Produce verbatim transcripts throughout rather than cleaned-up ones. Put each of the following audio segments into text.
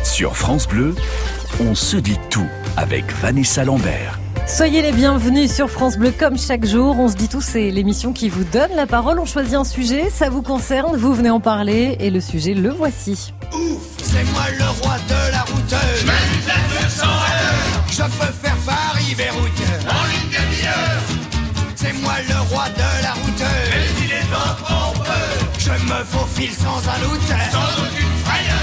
Sur France Bleu, on se dit tout avec Vanessa Lambert. Soyez les bienvenus sur France Bleu comme chaque jour. On se dit tout, c'est l'émission qui vous donne la parole. On choisit un sujet, ça vous concerne, vous venez en parler et le sujet, le voici. Ouf, c'est moi le roi de la route. Je m'amuse à deux cents à l'heure. Je peux faire Paris-Beyrouth en une demi-heure. C'est moi le roi de la route. Mais il est temps qu'on peut. Je me faufile sans un doute, sans aucune frayeur.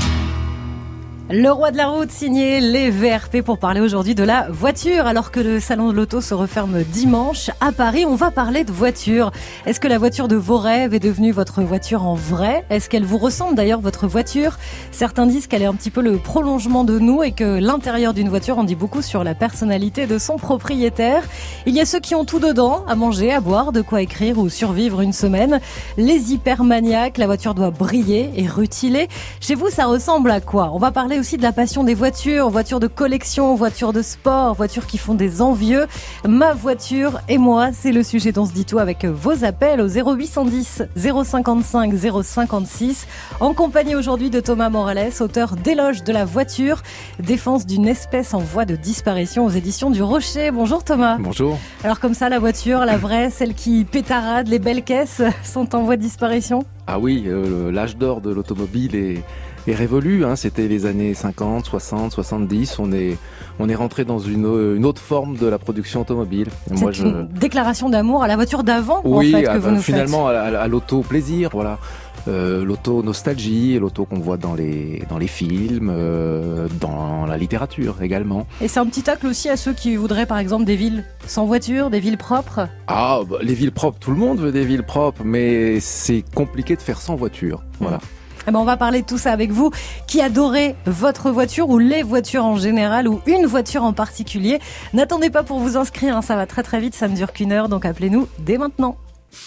Le roi de la route, signé les V R P pour parler aujourd'hui de la voiture. Alors que le salon de l'auto se referme dimanche à Paris, on va parler de voiture. Est-ce que la voiture de vos rêves est devenue votre voiture en vrai ? Est-ce qu'elle vous ressemble d'ailleurs, votre voiture ? Certains disent qu'elle est un petit peu le prolongement de nous et que l'intérieur d'une voiture en dit beaucoup sur la personnalité de son propriétaire. Il y a ceux qui ont tout dedans, à manger, à boire, de quoi écrire ou survivre une semaine. Les hypermaniaques, la voiture doit briller et rutiler. Chez vous, ça ressemble à quoi ? On va parler aussi de la passion des voitures, voitures de collection, voitures de sport, voitures qui font des envieux. Ma voiture et moi, c'est le sujet dont se dit tout avec vos appels au zéro huit cent dix zéro cinquante-cinq zéro cinquante-six. En compagnie aujourd'hui de Thomas Morales, auteur d'Éloge de la voiture, défense d'une espèce en voie de disparition aux éditions du Rocher. Bonjour Thomas. Bonjour. Alors comme ça, la voiture, la vraie, celle qui pétarade, les belles caisses sont en voie de disparition ? Ah oui, euh, l'âge d'or de l'automobile est... est révolu, hein. C'était les années cinquante, soixante, soixante-dix. On est, on est rentré dans une, une autre forme de la production automobile. C'est Moi, je... une déclaration d'amour à la voiture d'avant, oui, en fait, que à, vous nous finalement, faites. à, à, à l'auto-plaisir, voilà. Euh, l'auto-nostalgie, l'auto qu'on voit dans les, dans les films, euh, dans la littérature également. Et c'est un petit tacle aussi à ceux qui voudraient, par exemple, des villes sans voiture, des villes propres. Ah, bah, les villes propres, tout le monde veut des villes propres, mais c'est compliqué de faire sans voiture, voilà. Mmh. Eh ben on va parler de tout ça avec vous, qui adorez votre voiture ou les voitures en général ou une voiture en particulier. N'attendez pas pour vous inscrire, hein, ça va très très vite, ça ne dure qu'une heure, donc appelez-nous dès maintenant.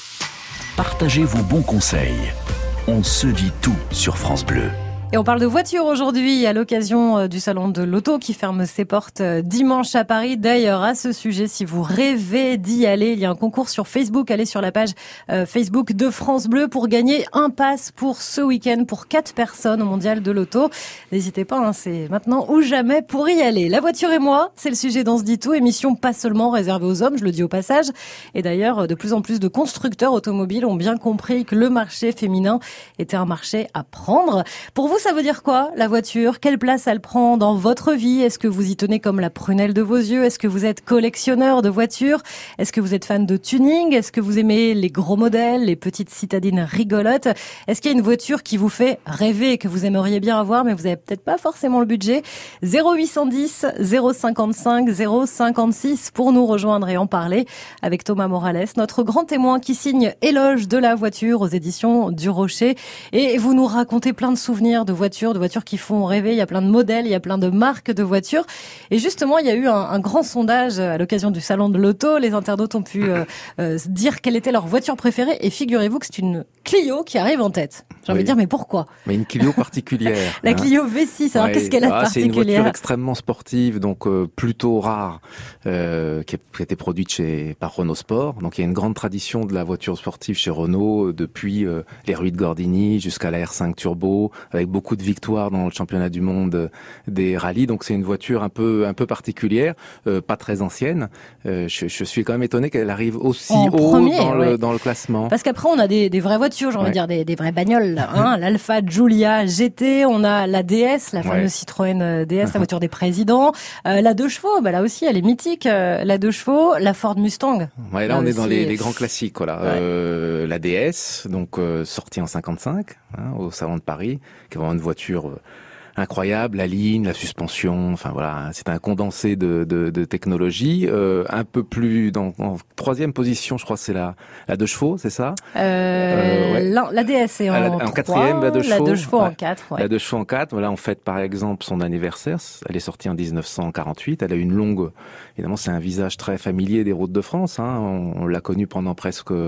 Partagez vos bons conseils. On se dit tout sur France Bleu. Et on parle de voiture aujourd'hui à l'occasion du salon de l'auto qui ferme ses portes dimanche à Paris. D'ailleurs, à ce sujet, si vous rêvez d'y aller, il y a un concours sur Facebook. Allez sur la page Facebook de France Bleu pour gagner un pass pour ce week-end pour quatre personnes au Mondial de l'auto. N'hésitez pas, hein, c'est maintenant ou jamais pour y aller. La voiture et moi, c'est le sujet dont se dit tout. Émission pas seulement réservée aux hommes, je le dis au passage. Et d'ailleurs, de plus en plus de constructeurs automobiles ont bien compris que le marché féminin était un marché à prendre. Pour vous, ça veut dire quoi, la voiture ? Quelle place elle prend dans votre vie ? Est-ce que vous y tenez comme la prunelle de vos yeux ? Est-ce que vous êtes collectionneur de voitures ? Est-ce que vous êtes fan de tuning ? Est-ce que vous aimez les gros modèles, les petites citadines rigolotes ? Est-ce qu'il y a une voiture qui vous fait rêver et que vous aimeriez bien avoir, mais vous n'avez peut-être pas forcément le budget ? zéro huit cent dix zéro cinquante-cinq zéro cinquante-six pour nous rejoindre et en parler avec Thomas Morales, notre grand témoin qui signe Éloge de la voiture aux éditions du Rocher. Et vous nous racontez plein de souvenirs de voitures, de voitures qui font rêver. Il y a plein de modèles, il y a plein de marques de voitures. Et justement, il y a eu un, un grand sondage à l'occasion du salon de l'auto. Les internautes ont pu euh, euh, dire quelle était leur voiture préférée. Et figurez-vous que c'est une Clio qui arrive en tête. J'ai envie oui. de dire, mais pourquoi ? Mais une Clio particulière. La hein. Clio V six, alors ouais. Qu'est-ce qu'elle a de ah, particulière ? C'est une voiture extrêmement sportive, donc euh, plutôt rare, euh, qui, a, qui a été produite chez, par Renault Sport. Donc il y a une grande tradition de la voiture sportive chez Renault, depuis euh, les R huit Gordini jusqu'à la R cinq Turbo, avec beaucoup de victoires dans le championnat du monde des rallyes. Donc c'est une voiture un peu un peu particulière, euh, pas très ancienne. Euh, je, je suis quand même étonné qu'elle arrive aussi en haut premier, dans, ouais. le, dans le classement. Parce qu'après on a des, des vraies voitures, j'ai envie ouais. de dire des, des vraies bagnoles. Hein, L'Alfa Giulia G T, on a la D S, la fameuse ouais. Citroën D S, la voiture des présidents. Euh, la deux chevaux, bah là aussi elle est mythique. Euh, la deux chevaux, la Ford Mustang. Ouais, là, là on aussi. est dans les, les grands classiques, voilà. Ouais. Euh, la D S, donc euh, sortie en cinquante-cinq hein, au salon de Paris, qui est vraiment une voiture euh, incroyable, la ligne, la suspension, enfin voilà, c'est un condensé de, de, de technologie. Euh, un peu plus dans en troisième position, je crois, c'est la la deux chevaux, c'est ça euh, euh, ouais. la, la D S est en, en trois, quatrième, la deux chevaux, la deux chevaux ouais. en quatre. Ouais. La deux chevaux en quatre. Voilà, on fête par exemple son anniversaire. Elle est sortie en dix-neuf cent quarante-huit. Elle a une longue, évidemment, c'est un visage très familier des routes de France. Hein. On, on l'a connue pendant presque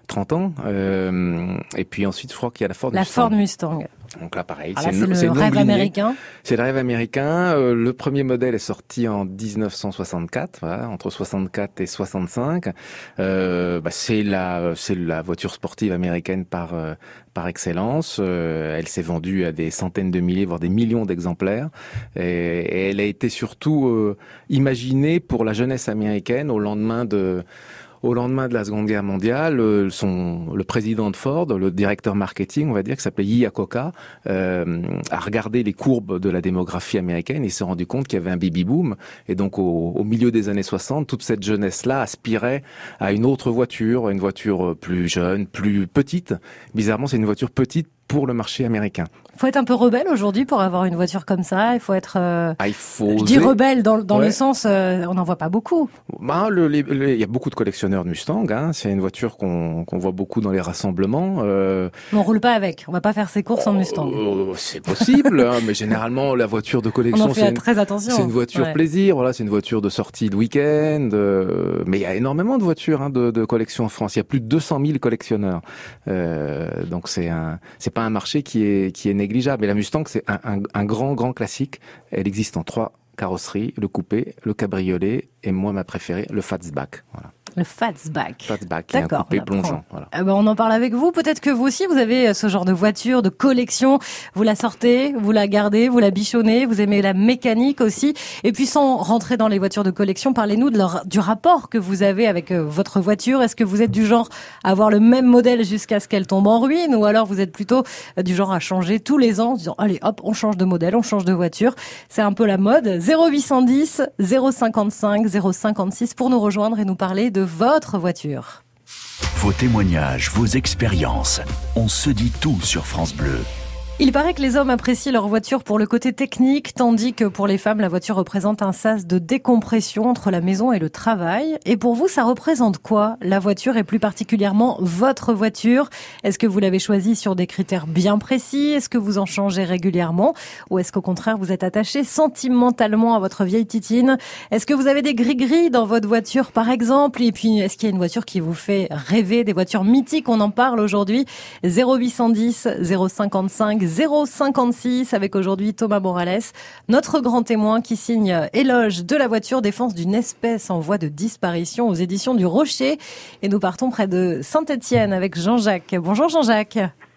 trente ans. Euh, et puis ensuite, je crois qu'il y a la Ford La Mustang. Ford Mustang. Donc là, pareil. Ah là, c'est c'est une, le c'est une rêve longue lignée. américain. C'est le rêve américain. Euh, le premier modèle est sorti en dix-neuf cent soixante-quatre, voilà, entre soixante-quatre et soixante-cinq. Euh, bah, c'est la, c'est la voiture sportive américaine par euh, par excellence. Euh, elle s'est vendue à des centaines de milliers, voire des millions d'exemplaires. Et, et elle a été surtout euh, imaginée pour la jeunesse américaine au lendemain de Au lendemain de la Seconde Guerre mondiale, euh, son, le président de Ford, le directeur marketing, on va dire, qui s'appelait Lee Iacocca, euh, a regardé les courbes de la démographie américaine et s'est rendu compte qu'il y avait un baby-boom. Et donc, au, au milieu des années soixante, toute cette jeunesse-là aspirait à une autre voiture, une voiture plus jeune, plus petite. Bizarrement, c'est une voiture petite pour le marché américain. Il faut être un peu rebelle aujourd'hui pour avoir une voiture comme ça. Il faut être. Euh, ah, il faut. Je dis rebelle dans, dans ouais. le sens, euh, on n'en voit pas beaucoup. Bah, le, les, les, il y a beaucoup de collectionneurs de Mustang. Hein. C'est une voiture qu'on qu'on voit beaucoup dans les rassemblements. Euh... Mais on roule pas avec. On va pas faire ses courses en Mustang. Euh, c'est possible, hein, mais généralement la voiture de collection, on en fait c'est une, très attention. C'est une voiture ouais. plaisir. Voilà, c'est une voiture de sortie de week-end. Euh, mais il y a énormément de voitures hein, de, de collection en France. Il y a plus de deux cent mille collectionneurs. Euh, donc c'est un, c'est pas un marché qui est qui est négligeable. Et la Mustang, c'est un, un, un grand, grand classique. Elle existe en trois carrosseries, le coupé, le cabriolet et moi, ma préférée, le Fastback. Voilà. Le Fastback. Fastback, qui est un coupé plongeant. Voilà. Eh ben, on en parle avec vous. Peut-être que vous aussi, vous avez ce genre de voiture, de collection. Vous la sortez, vous la gardez, vous la bichonnez, vous aimez la mécanique aussi. Et puis, sans rentrer dans les voitures de collection, parlez-nous de leur, du rapport que vous avez avec euh, votre voiture. Est-ce que vous êtes du genre à avoir le même modèle jusqu'à ce qu'elle tombe en ruine, ou alors vous êtes plutôt euh, du genre à changer tous les ans, en disant, allez, hop, on change de modèle, on change de voiture. C'est un peu la mode. zéro huit cent dix, zéro cinquante-cinq, zéro cinquante-six pour nous rejoindre et nous parler de votre voiture. Vos témoignages, vos expériences, on se dit tout sur France Bleu. Il paraît que les hommes apprécient leur voiture pour le côté technique, tandis que pour les femmes, la voiture représente un sas de décompression entre la maison et le travail. Et pour vous, ça représente quoi, la voiture, et plus particulièrement votre voiture? Est-ce que vous l'avez choisie sur des critères bien précis? Est-ce que vous en changez régulièrement? Ou est-ce qu'au contraire, vous êtes attaché sentimentalement à votre vieille titine? Est-ce que vous avez des gris-gris dans votre voiture, par exemple? Et puis, est-ce qu'il y a une voiture qui vous fait rêver, des voitures mythiques? On en parle aujourd'hui. zéro huit cent dix, zéro cinquante-cinq, zéro cinquante-six avec aujourd'hui Thomas Morales, notre grand témoin qui signe Éloge de la voiture, défense d'une espèce en voie de disparition aux éditions du Rocher. Et nous partons près de Saint-Étienne avec Jean-Jacques. Bonjour Jean-Jacques.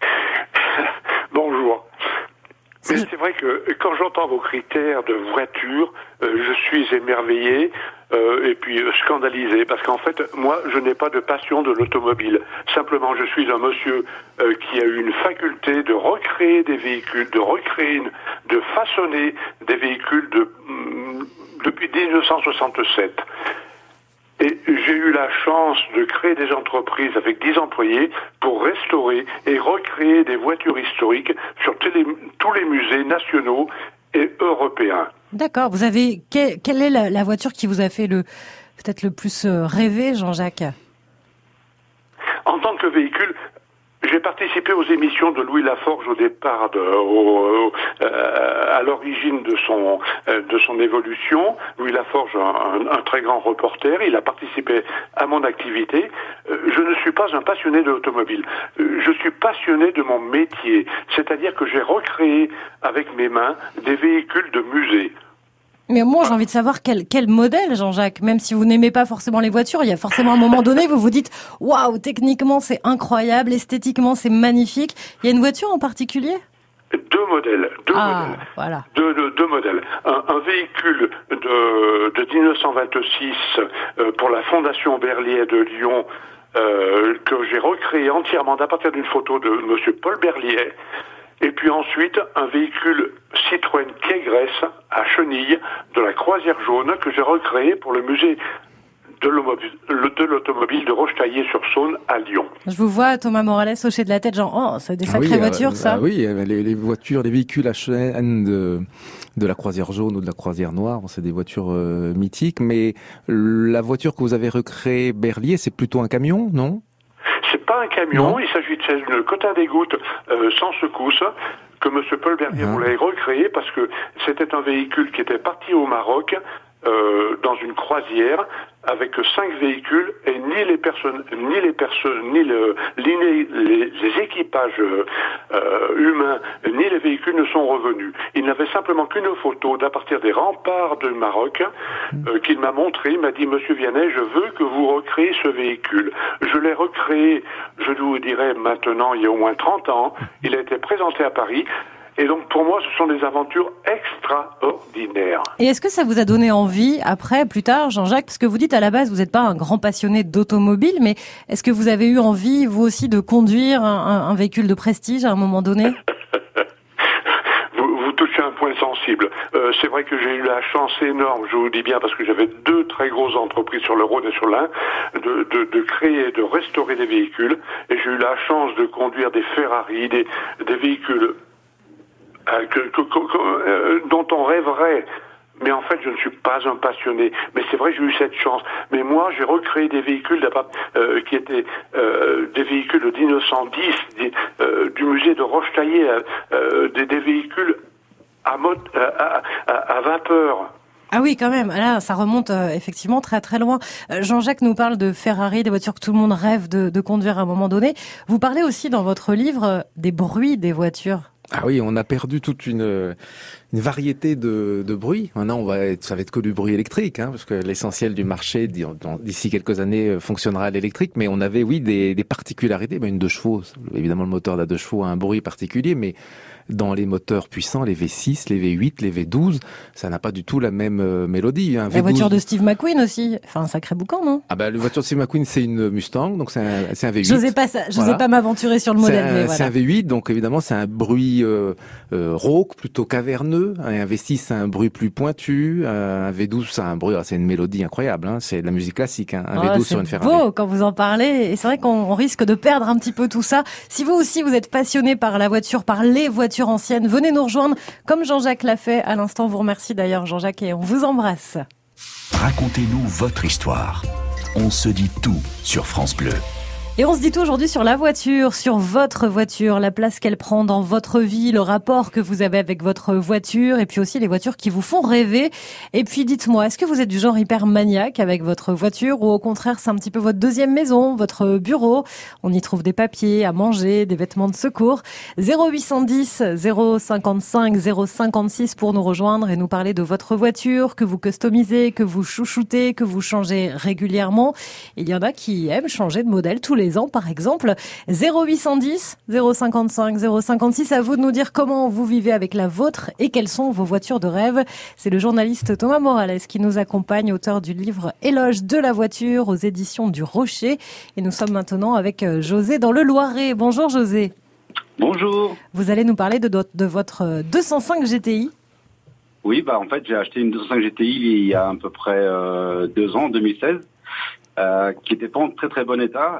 Bonjour. Mais c'est vrai que quand j'entends vos critères de voiture, euh, je suis émerveillé euh, et puis euh, scandalisé parce qu'en fait, moi, je n'ai pas de passion de l'automobile. Simplement, je suis un monsieur euh, qui a eu une faculté de recréer des véhicules, de recréer, une, de façonner des véhicules de, mm, depuis dix-neuf cent soixante-sept. Et j'ai eu la chance de créer des entreprises avec dix employés pour restaurer et recréer des voitures historiques sur télé, tous les musées nationaux et européens. D'accord. Vous avez quelle, quelle est la, la voiture qui vous a fait le peut-être le plus rêver, Jean-Jacques? En tant que véhicule, j'ai participé aux émissions de Louis Laforge au départ, de, au, euh, à l'origine de son euh, de son évolution. Louis Laforge, un, un, un très grand reporter, il a participé à mon activité. Euh, je ne suis pas un passionné de l'automobile. Euh, je suis passionné de mon métier, c'est-à-dire que j'ai recréé avec mes mains des véhicules de musée. Mais moi, j'ai envie de savoir quel, quel modèle, Jean-Jacques. Même si vous n'aimez pas forcément les voitures, il y a forcément un moment donné, vous vous dites « Waouh, techniquement, c'est incroyable, esthétiquement, c'est magnifique ». Il y a une voiture en particulier ? Deux modèles. Deux ah, modèles. Voilà. Deux, deux, deux modèles. Un, un véhicule de, de dix-neuf cent vingt-six euh, pour la Fondation Berliet de Lyon euh, que j'ai recréé entièrement à partir d'une photo de monsieur Paul Berliet. Et puis ensuite, un véhicule Citroën Kégresse à Chenilles de la Croisière Jaune que j'ai recréé pour le musée de l'automobile de Rochetaillé-sur-Saône à Lyon. Je vous vois, Thomas Morales, hocher de la tête, genre, oh, c'est des sacrées ah oui, voitures, euh, ça. Ah oui, les, les voitures, les véhicules H N de, de la Croisière Jaune ou de la Croisière Noire, bon, c'est des voitures euh, mythiques, mais la voiture que vous avez recréée, Berliet, c'est plutôt un camion, non ? C'est pas un camion, non. Il s'agit d'une cotin des gouttes euh, sans secousse que M. Paul Berliet mmh. voulait recréer parce que c'était un véhicule qui était parti au Maroc euh, dans une croisière avec cinq véhicules et ni les personnes, ni les personnes, ni le, les, les, les équipages euh, humains, ni les véhicules ne sont revenus. Il n'avait simplement qu'une photo d'à partir des remparts du Maroc euh, qu'il m'a montré. Il m'a dit, Monsieur Vianney, je veux que vous recréez ce véhicule. Je l'ai recréé, je vous dirais maintenant, il y a au moins trente ans. Il a été présenté à Paris. Et donc, pour moi, ce sont des aventures extraordinaires. Et est-ce que ça vous a donné envie, après, plus tard, Jean-Jacques, parce que vous dites à la base, vous n'êtes pas un grand passionné d'automobile, mais est-ce que vous avez eu envie, vous aussi, de conduire un, un véhicule de prestige à un moment donné? vous, vous touchez un point sensible. Euh, c'est vrai que j'ai eu la chance énorme, je vous dis bien, parce que j'avais deux très grosses entreprises sur le Rhône et sur l'Ain, de, de, de créer, de restaurer des véhicules. Et j'ai eu la chance de conduire des Ferrari, des, des véhicules Euh, que, que, que, que, euh, dont on rêverait. Mais en fait, je ne suis pas un passionné. Mais c'est vrai que j'ai eu cette chance. Mais moi, j'ai recréé des véhicules euh, qui étaient euh, des véhicules de mille neuf cent dix, des, euh, du musée de Rochetaillé, euh, des, des véhicules à, mode, à, à, à vapeur. Ah oui, quand même. Là, ça remonte euh, effectivement très très loin. Euh, Jean-Jacques nous parle de Ferrari, des voitures que tout le monde rêve de, de conduire à un moment donné. Vous parlez aussi dans votre livre euh, des bruits des voitures. Ah oui, on a perdu toute une, une variété de, de bruits. Maintenant, on va être, ça va être que du bruit électrique, hein, parce que l'essentiel du marché d'ici quelques années fonctionnera à l'électrique. Mais on avait, oui, des, des particularités. Ben, une deux chevaux, évidemment, le moteur d'à deux chevaux a un bruit particulier, mais dans les moteurs puissants, les V six, les V huit, les V douze, ça n'a pas du tout la même euh, mélodie. Hein. La voiture de Steve McQueen aussi, enfin un sacré boucan, non? Ah bah la voiture de Steve McQueen, c'est une Mustang, donc c'est un, c'est un V huit. J'osais pas, ça, j'osais voilà. pas m'aventurer sur le modèle, c'est un, mais voilà. C'est un V huit, donc évidemment c'est un bruit euh, euh, rauque, plutôt caverneux. Un V six, c'est un bruit plus pointu. Un V douze, c'est un bruit, c'est une mélodie incroyable. Hein. C'est de la musique classique. Hein. Un oh, V douze sur une Ferrari. C'est beau quand vous en parlez, et c'est vrai qu'on risque de perdre un petit peu tout ça. Si vous aussi vous êtes passionné par la voiture, par les voitures anciennes, venez nous rejoindre comme Jean-Jacques l'a fait à l'instant. Vous remercie d'ailleurs Jean-Jacques et on vous embrasse. Racontez-nous votre histoire. On se dit tout sur France Bleu. Et on se dit tout aujourd'hui sur la voiture, sur votre voiture, la place qu'elle prend dans votre vie, le rapport que vous avez avec votre voiture, et puis aussi les voitures qui vous font rêver. Et puis dites-moi, est-ce que vous êtes du genre hyper maniaque avec votre voiture, ou au contraire c'est un petit peu votre deuxième maison, votre bureau? On y trouve des papiers, à manger, des vêtements de secours. zéro huit cent dix, zéro cinquante-cinq, zéro cinquante-six pour nous rejoindre et nous parler de votre voiture que vous customisez, que vous chouchoutez, que vous changez régulièrement. Il y en a qui aiment changer de modèle tous les ans, par exemple. Zéro huit cent dix, zéro cinquante-cinq, zéro cinquante-six, à vous de nous dire comment vous vivez avec la vôtre et quelles sont vos voitures de rêve. C'est le journaliste Thomas Morales qui nous accompagne, auteur du livre Éloge de la voiture aux éditions du Rocher. Et nous sommes maintenant avec José dans le Loiret. Bonjour José. Bonjour. Vous allez nous parler de, de votre deux cent cinq G T I. Oui, bah en fait j'ai acheté une deux cent cinq G T I il y a à peu près euh, deux ans, en deux mille seize. Euh, qui était pas en très très bon état,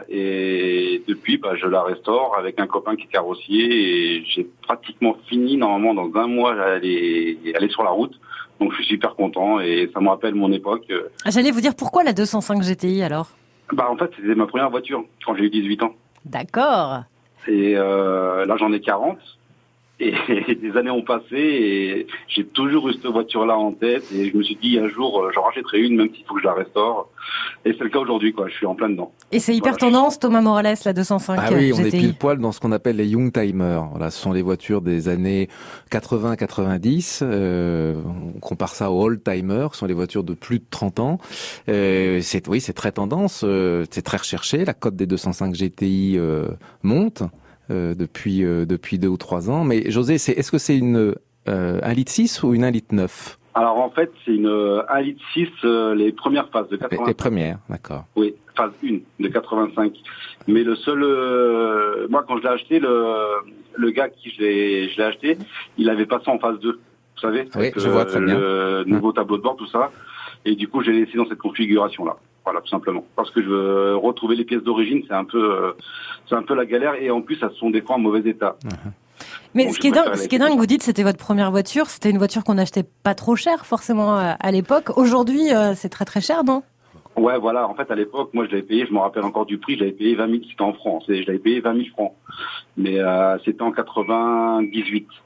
et depuis bah, je la restaure avec un copain qui est carrossier, et j'ai pratiquement fini normalement dans un mois à aller, aller sur la route, donc je suis super content et ça me rappelle mon époque. J'allais vous dire pourquoi la deux cent cinq G T I alors? Bah en fait c'était ma première voiture quand j'ai eu dix-huit ans. D'accord. Et euh, là j'en ai quarante. Et des années ont passé et j'ai toujours eu cette voiture-là en tête, et je me suis dit un jour j'en rachèterai une même s'il faut que je la restaure, et c'est le cas aujourd'hui quoi, je suis en plein dedans. Et c'est hyper voilà. Tendance Thomas Morales la deux cent cinq Ah oui, on G T I. est pile poil dans ce qu'on appelle les young timers. Voilà, ce sont les voitures des années quatre-vingts quatre-vingt-dix, euh, on compare ça aux old timers, ce sont les voitures de plus de trente ans. Euh, c'est oui, c'est très tendance, euh, c'est très recherché, la cote des deux cent cinq G T I euh, monte. Euh, depuis euh, depuis deux ou trois ans. Mais José, c'est est-ce que c'est une euh, un litre six ou une un litre neuf? Alors en fait, c'est une un litre six, euh, les premières phases de quatre-vingt-cinq. Les, les premières, d'accord. Oui, phase un de quatre-vingt-cinq. Mais le seul, euh, moi quand je l'ai acheté, le le gars qui je l'ai je l'ai acheté, il avait pas ça en phase deux. Vous savez, oui, je euh, vois très bien. Le nouveau tableau de bord, tout ça. Et du coup, j'ai laissé dans cette configuration-là. Voilà, tout simplement. Parce que je veux retrouver les pièces d'origine, c'est un peu, euh, c'est un peu la galère. Et en plus, elles sont des fois en mauvais état. Uh-huh. Mais donc, ce qui est dingue, ce qui est dingue, vous dites, c'était votre première voiture. C'était une voiture qu'on n'achetait pas trop cher, forcément, à, à l'époque. Aujourd'hui, euh, c'est très très cher, non? Ouais, voilà. En fait, à l'époque, moi, je l'avais payé, je me rappelle encore du prix, je l'avais payé vingt mille, c'était en francs. Je l'avais payé vingt mille francs. Mais euh, c'était en quatre-vingt-dix-huit.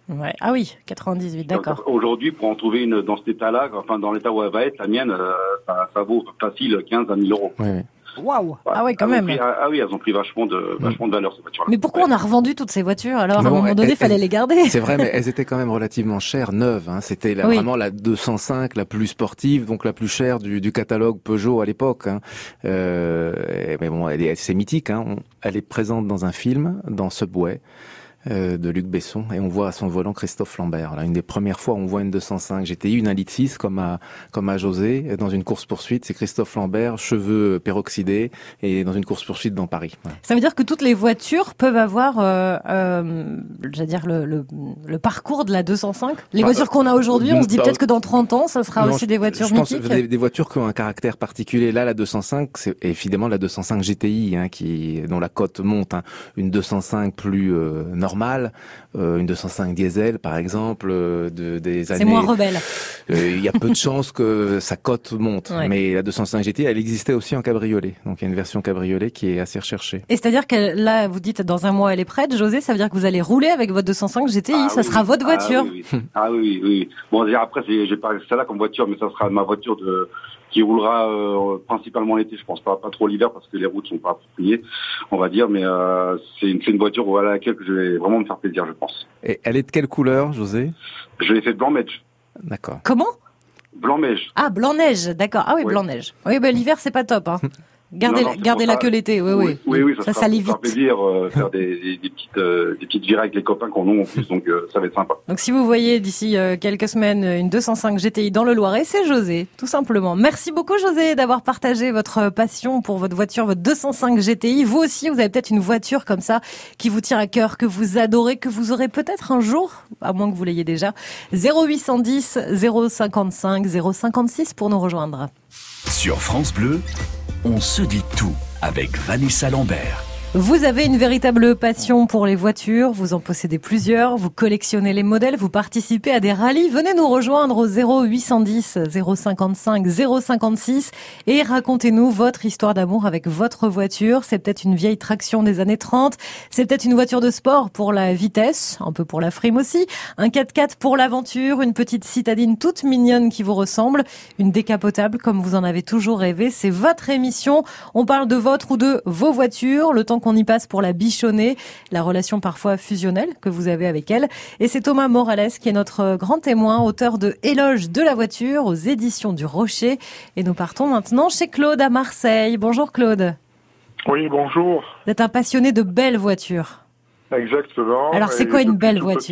Ouais. Ah oui, quatre-vingt-dix-huit, d'accord. Donc, aujourd'hui, pour en trouver une dans cet état-là, enfin dans l'état où elle va être, la mienne, euh, ça, ça vaut facile quinze à mille euros. Oui, oui. Waouh. Ah ouais, quand elles même. Pris, ah, ah oui, elles ont pris vachement de vachement de valeur ces voitures-là. Mais pourquoi ouais. on a revendu toutes ces voitures alors? Non, à un moment donné, il fallait les garder. C'est vrai, mais elles étaient quand même relativement chères, neuves. Hein. C'était la, oui. vraiment la deux cent cinq, la plus sportive, donc la plus chère du, du catalogue Peugeot à l'époque. Hein. Euh, mais bon, elle est, c'est mythique. Hein. On, elle est présente dans un film, dans Subway, euh, de Luc Besson, et on voit à son volant Christophe Lambert. Là, une des premières fois où on voit une deux cent cinq G T I, une un litre six comme à comme à José, dans une course poursuite. C'est Christophe Lambert, cheveux peroxydés, et dans une course poursuite dans Paris. Voilà. Ça veut dire que toutes les voitures peuvent avoir, euh, euh, j'allais dire le, le, le parcours de la deux cent cinq. Les bah, voitures qu'on a aujourd'hui, on se dit bah, peut-être que dans trente ans, ça sera non, aussi des voitures je pense mythiques. Des, des voitures qui ont un caractère particulier. Là, la deux cent cinq, c'est évidemment la deux cent cinq G T I, hein, qui dont la cote monte. Hein. Une deux cent cinq plus euh, normale. Euh, une deux cent cinq diesel, par exemple, euh, de, des années... C'est moins rebelle. Il euh, y a peu de chances que sa cote monte. Ouais. Mais la deux cent cinq G T I, elle existait aussi en cabriolet. Donc il y a une version cabriolet qui est assez recherchée. Et c'est-à-dire que là, vous dites dans un mois elle est prête, José, ça veut dire que vous allez rouler avec votre deux cent cinq G T I, ah, ça oui, sera votre voiture. Ah oui, oui. ah oui, oui, oui. Bon, après, j'ai pas celle-là comme voiture, mais ça sera ma voiture de... qui roulera euh, principalement l'été, je pense pas, pas trop l'hiver parce que les routes sont pas appropriées, on va dire, mais euh, c'est une, une voiture à laquelle je vais vraiment me faire plaisir, je pense. Et elle est de quelle couleur, José? Je l'ai fait blanc-neige. D'accord. Comment? Blanc-neige. Ah, blanc-neige, d'accord. Ah oui, oui. Blanc-neige. Oui, ben l'hiver, c'est pas top, hein. Gardez, non, non, gardez la que l'été, oui, oui. Oui, oui, ça, ça, ça lit vite. Ça fait plaisir, euh, faire des, des, des petites, euh, des petites virées avec les copains qu'on a en plus, donc euh, ça va être sympa. Donc si vous voyez d'ici euh, quelques semaines une deux cent cinq G T I dans le Loiret, c'est José, tout simplement. Merci beaucoup, José, d'avoir partagé votre passion pour votre voiture, votre deux cent cinq G T I. Vous aussi, vous avez peut-être une voiture comme ça qui vous tient à cœur, que vous adorez, que vous aurez peut-être un jour, à moins que vous l'ayez déjà. zéro huit cent dix, zéro cinquante-cinq, zéro cinquante-six pour nous rejoindre. Sur France Bleu, on se dit tout avec Vanessa Lambert. Vous avez une véritable passion pour les voitures, vous en possédez plusieurs, vous collectionnez les modèles, vous participez à des rallyes. Venez nous rejoindre au zéro huit cent dix, zéro cinquante-cinq, zéro cinquante-six et racontez-nous votre histoire d'amour avec votre voiture. C'est peut-être une vieille traction des années trente, c'est peut-être une voiture de sport pour la vitesse, un peu pour la frime aussi, un quatre-quatre pour l'aventure, une petite citadine toute mignonne qui vous ressemble, une décapotable comme vous en avez toujours rêvé. C'est votre émission, on parle de votre ou de vos voitures, le temps qu'on y passe pour la bichonner, la relation parfois fusionnelle que vous avez avec elle. Et c'est Thomas Morales qui est notre grand témoin, auteur de Éloge de la voiture aux éditions du Rocher. Et nous partons maintenant chez Claude à Marseille. Bonjour Claude. Oui, bonjour. Vous êtes un passionné de belles voitures. Exactement. Alors c'est quoi une belle voiture ?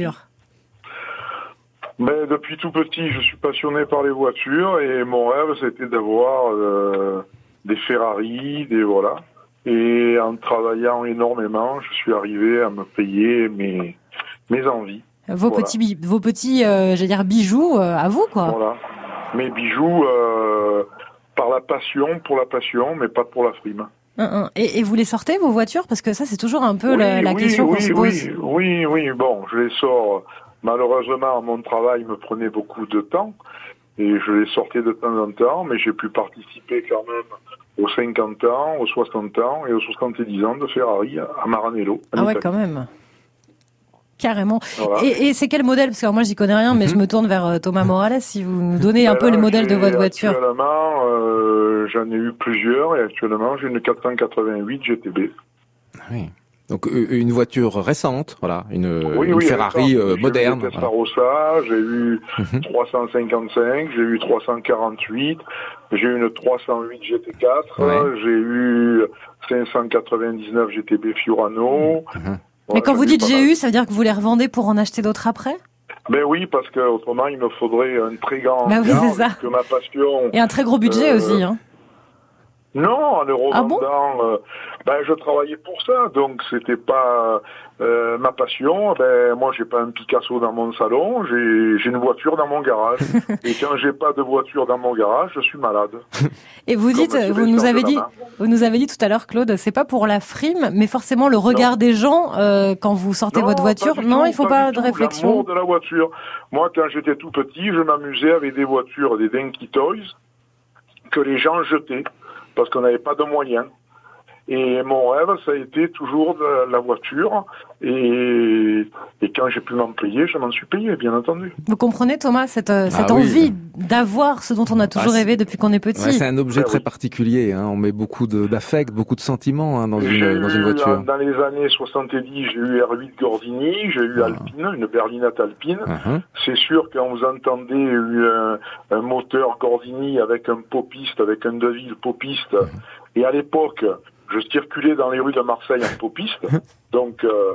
Mais depuis tout petit, je suis passionné par les voitures et mon rêve c'était d'avoir euh, des Ferrari, des voilà. Et en travaillant énormément, je suis arrivé à me payer mes mes envies. Vos voilà. petits vos petits euh, j'allais dire bijoux euh, à vous quoi. Voilà. Mes bijoux euh, par la passion, pour la passion, mais pas pour la frime. Et, et vous les sortez vos voitures parce que ça c'est toujours un peu oui, la, la oui, question oui, qu'on se pose. Oui, oui, oui. Bon, je les sors. Malheureusement, mon travail me prenait beaucoup de temps et je les sortais de temps en temps, mais j'ai pu participer quand même aux cinquante ans, aux soixante ans et aux soixante-dix ans de Ferrari à Maranello. Ah ouais, Italie. Quand même. Carrément. Voilà. Et, et c'est quel modèle? Parce que moi, j'y connais rien, mais mm-hmm. je me tourne vers euh, Thomas Morales. Si vous nous donnez ben un peu là, les modèles de votre voiture. Actuellement, euh, j'en ai eu plusieurs et actuellement, j'ai une quatre cent quatre-vingt-huit G T B. Oui. Donc une voiture récente, voilà, une, oui, une oui, Ferrari euh, moderne. J'ai eu Testarossa, j'ai eu mm-hmm. trois cent cinquante-cinq, j'ai eu trois cent quarante-huit, j'ai eu une trois cent huit G T quatre, ouais. J'ai eu cinq cent quatre-vingt-dix-neuf G T B Fiorano. Mm-hmm. Voilà, mais quand vous dites j'ai eu, ça veut dire que vous les revendez pour en acheter d'autres après? Ben oui, parce que autrement il me faudrait un très grand. Ben oui, c'est ça. Que ma passion. Et un très gros budget euh, aussi, hein. Non, en le revendant, ah bon euh, ben je travaillais pour ça, donc c'était pas euh, ma passion. Ben moi j'ai pas un Picasso dans mon salon, j'ai j'ai une voiture dans mon garage. Et quand j'ai pas de voiture dans mon garage, je suis malade. Et vous dites, vous nous avez dit, vous nous avez dit tout à l'heure, Claude, c'est pas pour la frime, mais forcément le regard non. des gens euh, quand vous sortez non, votre voiture. Non, tout, il faut pas, pas de tout. réflexion. L'amour de la voiture. Moi, quand j'étais tout petit, je m'amusais avec des voitures, des Dinky Toys que les gens jetaient. Parce qu'on n'avait pas de moyens. Et mon rêve, ça a été toujours de la voiture. Et, et quand j'ai pu m'en payer, je m'en suis payé, bien entendu. Vous comprenez, Thomas, cette, euh, cette Ah oui. envie d'avoir ce dont on a toujours Ah, rêvé depuis qu'on est petit. Ouais, c'est un objet Ah, très oui. particulier. Hein. On met beaucoup de, d'affect, beaucoup de sentiments hein, dans, J'ai une, dans une eu, voiture. Dans les années soixante-dix, j'ai eu R huit Gordini, j'ai eu Ah. Alpine, une berlinette Alpine. Uh-huh. C'est sûr, quand vous entendez un, un moteur Gordini avec un popiste, avec un Deville popiste, Uh-huh. et à l'époque, je circulais dans les rues de Marseille en popiste, donc euh,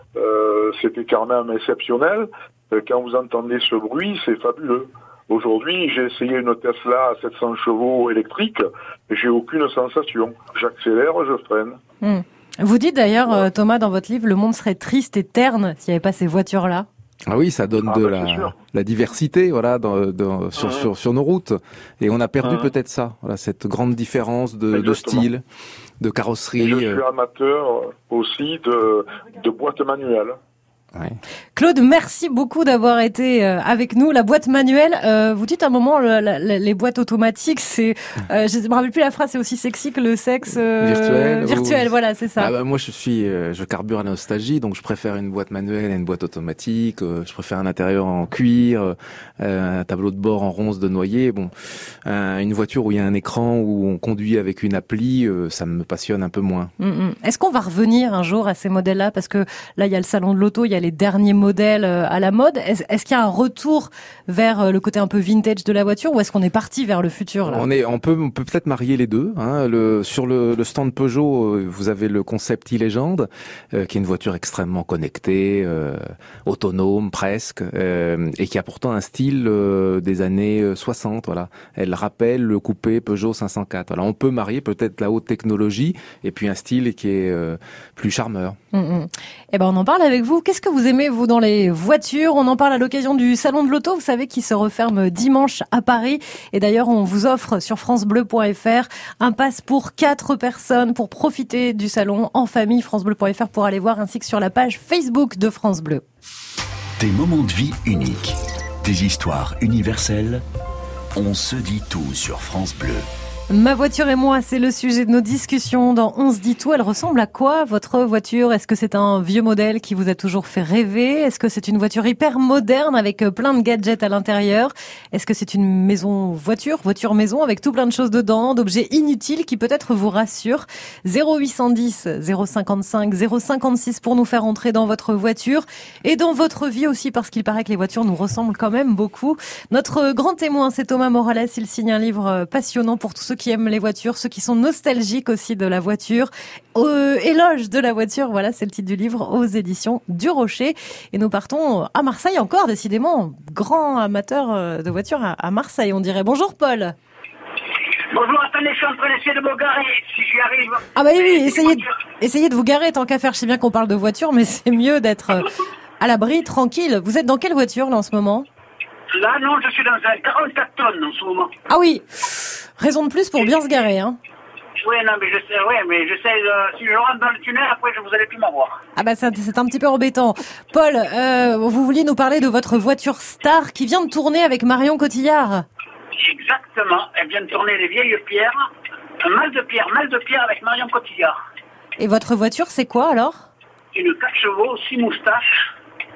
euh, c'était quand même exceptionnel. Quand vous entendez ce bruit, c'est fabuleux. Aujourd'hui, j'ai essayé une Tesla à sept cents chevaux électrique, j'ai aucune sensation. J'accélère, je freine. Hmm. Vous dites d'ailleurs, euh, Thomas, dans votre livre, le monde serait triste et terne s'il n'y avait pas ces voitures-là. Ah oui, ça donne Ah de bah, c'est la, sûr. la diversité, voilà, dans, dans, sur, Mhm. sur, sur nos routes. Et on a perdu Mhm. peut-être ça, voilà, cette grande différence de, de Exactement. style, de Et carrosserie. je suis euh, amateur aussi de, de boîtes manuelles. ouais. Claude, merci beaucoup d'avoir été euh, avec nous. La boîte manuelle, euh, vous dites à un moment, le, la, la, les boîtes automatiques, c'est, euh, je me rappelle plus la phrase, c'est aussi sexy que le sexe euh, Virtuel, virtuel, ou- voilà, c'est ça. Ah bah, moi, je suis, euh, je carbure à la nostalgie, donc je préfère une boîte manuelle à une boîte automatique. euh, je préfère un intérieur en cuir, euh, un tableau de bord en ronce de noyer. Bon, euh, une voiture où il y a un écran où on conduit avec une appli, euh, ça me passionne un peu moins. Mm, mm. Est-ce qu'on va revenir un jour à ces modèles-là? Parce que là, il y a le salon de l'auto, il y a les derniers modèles euh, à la mode. Est-ce, est-ce qu'il y a un retour vers euh, le côté un peu vintage de la voiture, ou est-ce qu'on est parti vers le futur là? On est, on peut, on peut peut-être marier les deux. Hein. Le, sur le, le stand Peugeot, euh, vous avez le concept e-Légende, euh, qui est une voiture extrêmement connectée, euh, autonome presque, euh, et qui a pourtant un style euh, des années soixante. Voilà, elle rappelle le coupé Peugeot cinq cent quatre. Voilà, on peut marier peut-être la haute technologie et puis un style qui est euh, plus charmeur. Mm, mm. Eh ben, on en parle avec vous. Qu'est-ce que vous aimez, vous, dans les voitures? On en parle à l'occasion du Salon de l'Auto, vous savez, qui se referme dimanche à Paris. Et d'ailleurs, on vous offre sur francebleu point fr un pass pour quatre personnes pour profiter du salon en famille. francebleu point fr pour aller voir, ainsi que sur la page Facebook de France Bleu. Des moments de vie uniques, des histoires universelles. On se dit tout sur France Bleu. Ma voiture et moi, c'est le sujet de nos discussions dans On se dit tout. Elle ressemble à quoi, votre voiture? Est-ce que c'est un vieux modèle qui vous a toujours fait rêver? Est-ce que c'est une voiture hyper moderne avec plein de gadgets à l'intérieur? Est-ce que c'est une maison voiture, voiture maison avec tout plein de choses dedans, d'objets inutiles qui peut-être vous rassurent? zéro huit cent dix, zéro cinquante-cinq, zéro cinquante-six pour nous faire entrer dans votre voiture et dans votre vie aussi, parce qu'il paraît que les voitures nous ressemblent quand même beaucoup. Notre grand témoin, c'est Thomas Morales. Il signe un livre passionnant pour tous ceux qui aiment les voitures, ceux qui sont nostalgiques aussi de la voiture. Euh, éloge de la voiture, voilà, c'est le titre du livre, aux éditions du Rocher. Et nous partons à Marseille encore, décidément, grand amateur de voitures à Marseille, on dirait. Bonjour Paul. Bonjour, attendez, je suis en train d'essayer de me garer, si j'y arrive. Ah bah oui, essayez, essayez de vous garer tant qu'à faire. Je sais bien qu'on parle de voiture, mais c'est mieux d'être à l'abri, tranquille. Vous êtes dans quelle voiture là en ce moment? Là, non, je suis dans un quarante-quatre tonnes en ce moment. Ah oui, raison de plus pour bien se garer, hein. Oui, non, mais je sais, oui, mais je sais, euh, si je rentre dans le tunnel, après, je vous allez plus m'avoir. Ah bah c'est, c'est un petit peu embêtant. Paul, euh, vous vouliez nous parler de votre voiture star qui vient de tourner avec Marion Cotillard. Exactement, elle vient de tourner Les Vieilles Pierres, un mal de pierre, mal de pierre avec Marion Cotillard. Et votre voiture, c'est quoi alors? Une quatre chevaux, six moustaches,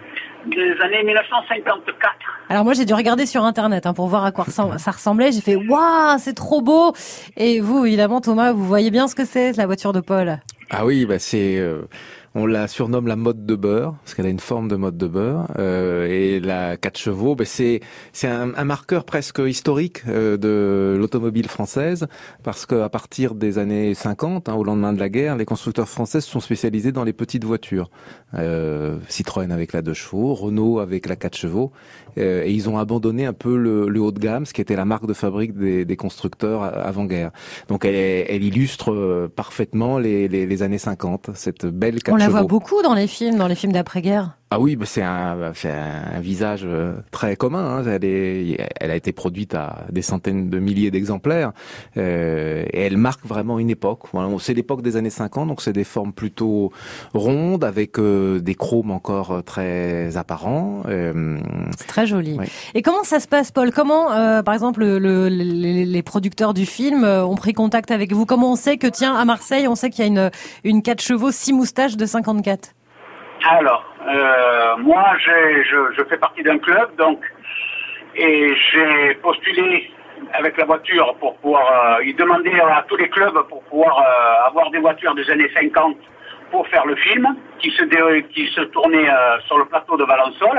des années mille neuf cent cinquante-quatre. Alors moi j'ai dû regarder sur internet hein, pour voir à quoi ça ressemblait. J'ai fait waouh, c'est trop beau. Et vous évidemment Thomas, vous voyez bien ce que c'est la voiture de Paul? Ah oui, bah c'est euh, on la surnomme la mode de beurre parce qu'elle a une forme de mode de beurre euh, et la quatre chevaux, bah c'est c'est un, un marqueur presque historique euh, de l'automobile française parce qu'à partir des années cinquante, hein, au lendemain de la guerre, les constructeurs français se sont spécialisés dans les petites voitures. Euh, Citroën avec la deux chevaux, Renault avec la quatre chevaux, euh, et ils ont abandonné un peu le, le haut de gamme, ce qui était la marque de fabrique des, des constructeurs avant-guerre. Donc elle, elle illustre parfaitement les, les, les années cinquante, cette belle quatre chevaux. On la voit beaucoup dans les films, dans les films d'après-guerre. Ah oui, bah c'est un, c'est un visage très commun. Hein. Elle est, elle a été produite à des centaines de milliers d'exemplaires euh, et elle marque vraiment une époque. Voilà, c'est l'époque des années cinquante, donc c'est des formes plutôt rondes avec euh, des chromes encore très apparents. Euh, c'est très joli. Ouais. Et comment ça se passe, Paul? Comment, euh, par exemple, le, le, les, les producteurs du film euh, ont pris contact avec vous? Comment on sait que, tiens, à Marseille, on sait qu'il y a une, une quatre chevaux, six moustaches de cinquante-quatre? Alors, euh, moi, j'ai, je, je fais partie d'un club, donc, et j'ai postulé avec la voiture pour pouvoir, euh, ils demandaient à tous les clubs pour pouvoir euh, avoir des voitures des années cinquante pour faire le film, qui se, dé, qui se tournait euh, sur le plateau de Valençol.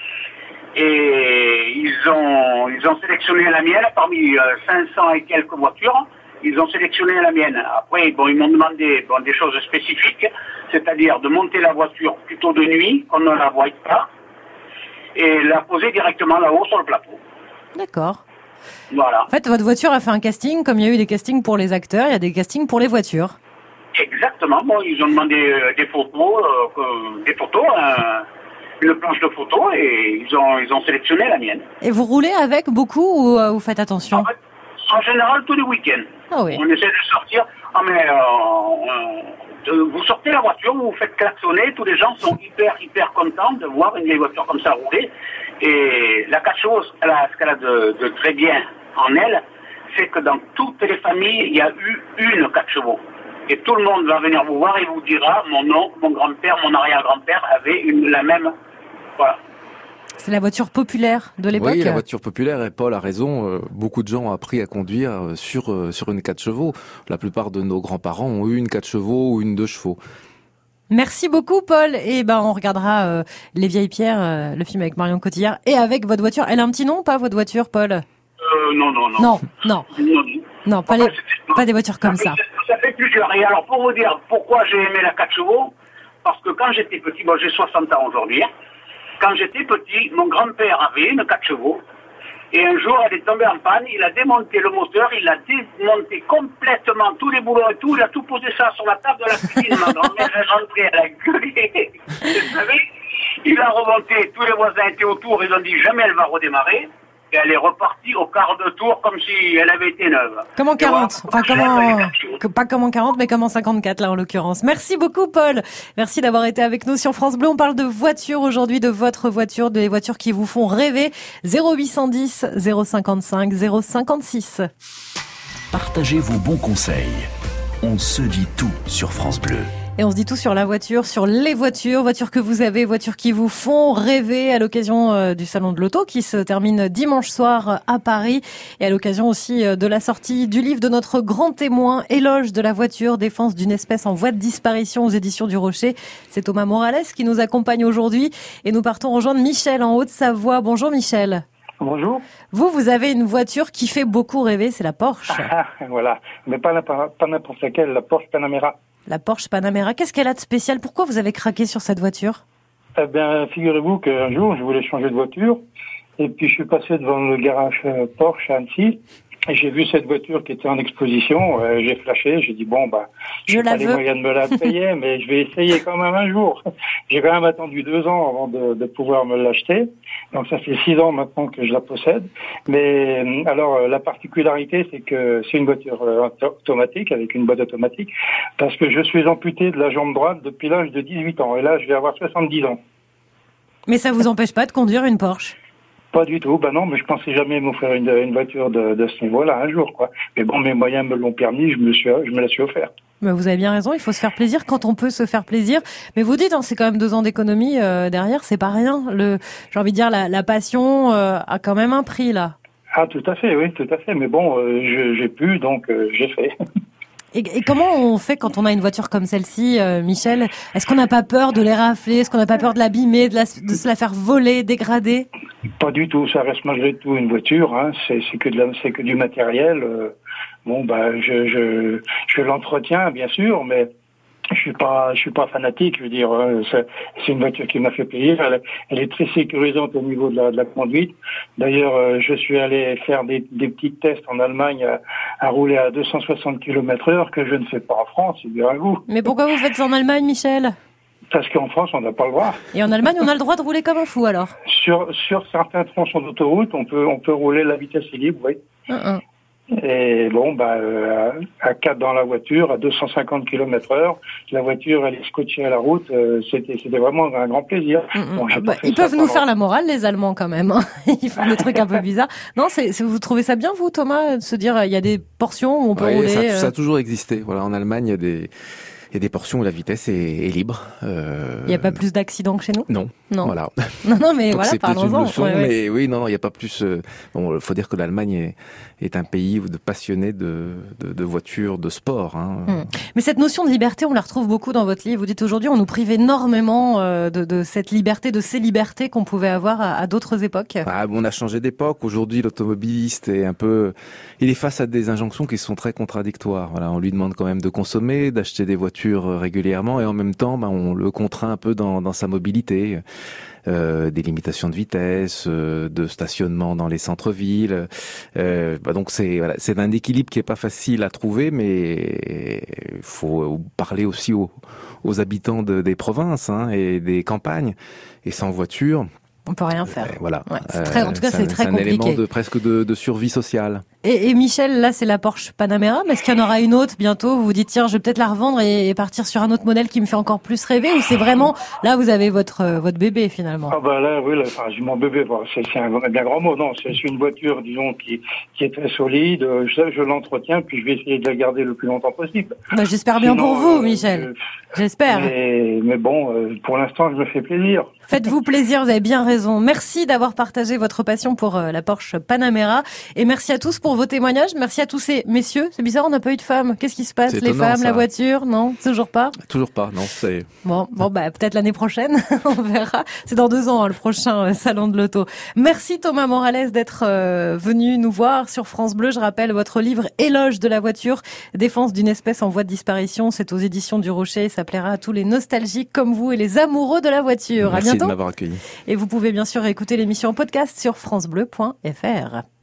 Et ils ont, ils ont sélectionné la mienne parmi euh, cinq cents et quelques voitures. Ils ont sélectionné la mienne. Après, bon, ils m'ont demandé bon, des choses spécifiques, c'est-à-dire de monter la voiture plutôt de nuit, qu'on ne la voie pas, et la poser directement là-haut sur le plateau. D'accord. Voilà. En fait, votre voiture a fait un casting, comme il y a eu des castings pour les acteurs, il y a des castings pour les voitures. Exactement. Bon, ils ont demandé euh, des photos, euh, des photos, euh, une planche de photos, et ils ont, ils ont sélectionné la mienne. Et vous roulez avec beaucoup ou euh, vous faites attention? En fait, en général, tous les week-ends. Ah oui. On essaie de sortir. Ah, mais euh, euh, vous sortez la voiture, vous vous faites klaxonner. Tous les gens sont hyper, hyper contents de voir une vieille voiture comme ça rouler. Et la quatre chevaux, elle a, ce qu'elle a de, de très bien en elle, c'est que dans toutes les familles, il y a eu une quatre chevaux. Et tout le monde va venir vous voir et vous dira, mon oncle, mon grand-père, mon arrière-grand-père avait une, la même. Voilà. C'est la voiture populaire de l'époque. Oui, la voiture populaire, et Paul a raison, euh, beaucoup de gens ont appris à conduire euh, sur euh, sur une quatre chevaux. La plupart de nos grands-parents ont eu une quatre chevaux ou une deux chevaux. Merci beaucoup, Paul. Et ben, on regardera euh, Les Vieilles Pierres, euh, le film avec Marion Cotillard, et avec votre voiture. Elle a un petit nom ou pas, votre voiture, Paul? Euh, non, non, non. Non, non. Non, Non, pas, les, pas des voitures comme ça. Ça fait, ça fait plusieurs. Et alors, pour vous dire pourquoi j'ai aimé la quatre chevaux, parce que quand j'étais petit, bon, j'ai soixante ans aujourd'hui, quand j'étais petit, mon grand-père avait une quatre chevaux, et un jour, elle est tombée en panne, il a démonté le moteur, il a démonté complètement tous les boulons et tout, il a tout posé ça sur la table de la cuisine, ma grand-mère est rentrée, elle a gueulé, vous savez, il a remonté, tous les voisins étaient autour, ils ont dit jamais elle va redémarrer, et elle est repartie au quart de tour comme si elle avait été neuve. Comment quarante? Enfin, comment, pas comme en quarante, mais comme en cinquante-quatre, là, en l'occurrence. Merci beaucoup, Paul. Merci d'avoir été avec nous sur France Bleu. On parle de voitures aujourd'hui, de votre voiture, des voitures qui vous font rêver. zéro huit cent dix, zéro cinquante-cinq, zéro cinquante-six. Partagez vos bons conseils. On se dit tout sur France Bleu. Et on se dit tout sur la voiture, sur les voitures, voitures que vous avez, voitures qui vous font rêver à l'occasion euh, du Salon de l'Auto qui se termine dimanche soir à Paris et à l'occasion aussi euh, de la sortie du livre de notre grand témoin, Éloge de la voiture, défense d'une espèce en voie de disparition aux éditions du Rocher. C'est Thomas Morales qui nous accompagne aujourd'hui et nous partons rejoindre Michel en Haute-Savoie. Bonjour Michel. Bonjour. Vous, vous avez une voiture qui fait beaucoup rêver, c'est la Porsche. Ah, voilà, mais pas n'importe, pas n'importe laquelle, la Porsche Panamera. La Porsche Panamera, qu'est-ce qu'elle a de spécial? Pourquoi vous avez craqué sur cette voiture? Eh bien, figurez-vous qu'un jour, je voulais changer de voiture, et puis je suis passé devant le garage Porsche à Annecy, et j'ai vu cette voiture qui était en exposition, euh, j'ai flashé, j'ai dit bon, bah, je j'ai la pas veux. les moyens de me la payer, mais je vais essayer quand même un jour. J'ai quand même attendu deux ans avant de, de pouvoir me l'acheter, donc ça fait six ans maintenant que je la possède. Mais alors, la particularité, c'est que c'est une voiture euh, automatique, avec une boîte automatique, parce que je suis amputé de la jambe droite depuis l'âge de dix-huit ans, et là, je vais avoir soixante-dix ans. Mais ça vous empêche pas de conduire une Porsche? Pas du tout, ben non, mais je pensais jamais m'offrir une, une voiture de, de ce niveau-là un jour, quoi. Mais bon, mes moyens me l'ont permis, je me suis, je me la suis offert. Mais vous avez bien raison, il faut se faire plaisir quand on peut se faire plaisir. Mais vous dites, hein, c'est quand même deux ans d'économie euh, derrière, c'est pas rien. Le, j'ai envie de dire, la, la passion euh, a quand même un prix là. Ah, tout à fait, oui, tout à fait. Mais bon, euh, je, j'ai pu, donc euh, j'ai fait. Et, et comment on fait quand on a une voiture comme celle-ci, euh, Michel? Est-ce qu'on n'a pas peur de les rafler? Est-ce qu'on n'a pas peur de l'abîmer, de, la, de se la faire voler, dégrader? Pas du tout, ça reste malgré tout une voiture. Hein. C'est, c'est que de la, c'est que du matériel. Euh, bon, bah, je, je, je l'entretiens bien sûr, mais je suis pas, je suis pas fanatique. Je veux dire, euh, c'est, c'est une voiture qui m'a fait plaisir. Elle, elle est très sécurisante au niveau de la, de la conduite. D'ailleurs, euh, je suis allé faire des, des petits tests en Allemagne à, à rouler à deux cent soixante kilomètres heure que je ne fais pas en France. Figurez-vous. Mais pourquoi vous faites ça en Allemagne, Michel? Parce qu'en France, on n'a pas le droit. Et en Allemagne, on a le droit de rouler comme un fou, alors? Sur, sur certains tronçons d'autoroute, on peut, on peut rouler la vitesse est libre, oui. Uh-uh. Et bon, bah, euh, à quatre dans la voiture, à deux cent cinquante kilomètres heure, la voiture, elle est scotchée à la route. Euh, c'était, c'était vraiment un grand plaisir. Mm-hmm. Bon, j'ai bah, pas fait ils ça peuvent nous pendant- faire la morale, les Allemands, quand même. Hein. Ils font des trucs un peu bizarres. Non, c'est, c'est, vous trouvez ça bien, vous, Thomas, de se dire, il y a des portions où on peut Ouais, rouler ça, euh... ça a toujours existé. Voilà, en Allemagne, il y a des, il y a des portions où la vitesse est, est libre. Euh... Il n'y a pas plus d'accidents que chez nous? Non. Non. Voilà. Non, non, mais Donc voilà, c'est peut-être une parlons-en. leçon, Ouais, ouais. mais oui, non, non, il n'y a pas plus. Euh... Bon, faut dire que l'Allemagne est, est un pays de passionnés de, de, de voitures, de sport. Hein. Hum. Mais cette notion de liberté, on la retrouve beaucoup dans votre livre. Vous dites aujourd'hui, on nous prive énormément euh, de, de cette liberté, de ces libertés qu'on pouvait avoir à, à d'autres époques. Ah, on a changé d'époque. Aujourd'hui, l'automobiliste est un peu, il est face à des injonctions qui sont très contradictoires. Voilà, on lui demande quand même de consommer, d'acheter des voitures régulièrement, et en même temps, bah, on le contraint un peu dans, dans sa mobilité. Euh, des limitations de vitesse, euh, de stationnement dans les centres-villes. Euh, bah donc c'est voilà, c'est un équilibre qui est pas facile à trouver, mais il faut parler aussi aux, aux habitants de, des provinces hein, et des campagnes. Et sans voiture, on peut rien faire. Euh, voilà. Ouais, c'est très, en tout cas, c'est c'est un, très c'est compliqué. un élément de presque de, de survie sociale. Et, et Michel, là, c'est la Porsche Panamera, mais est-ce qu'il y en aura une autre bientôt? Vous vous dites, tiens, je vais peut-être la revendre et, et partir sur un autre modèle qui me fait encore plus rêver, ou c'est vraiment, là, vous avez votre, euh, votre bébé, finalement? Ah bah là, oui, là, enfin, j'ai mon bébé, bon, c'est, c'est un, un bien grand mot, non, c'est, c'est une voiture, disons, qui, qui est très solide, je, je l'entretiens, puis je vais essayer de la garder le plus longtemps possible. Bah, j'espère bien Sinon, pour vous, euh, Michel. euh, J'espère. Mais, mais bon, euh, pour l'instant, je me fais plaisir. Faites-vous plaisir, vous avez bien raison. Merci d'avoir partagé votre passion pour euh, la Porsche Panamera. Et merci à tous pour vos témoignages. Merci à tous ces messieurs. C'est bizarre, on n'a pas eu de femmes. Qu'est-ce qui se passe? C'est Les étonnant, femmes, ça. la voiture? Non, toujours pas? Toujours pas, non, c'est... Bon, bon, bah, peut-être l'année prochaine. On verra. C'est dans deux ans, hein, le prochain euh, salon de l'auto. Merci Thomas Morales d'être euh, venu nous voir sur France Bleu. Je rappelle votre livre Éloge de la voiture, défense d'une espèce en voie de disparition. C'est aux éditions du Rocher. Ça plaira à tous les nostalgiques comme vous et les amoureux de la voiture. Merci à bientôt. de m'avoir accueilli. Et vous pouvez bien sûr écouter l'émission en podcast sur francebleu point f r.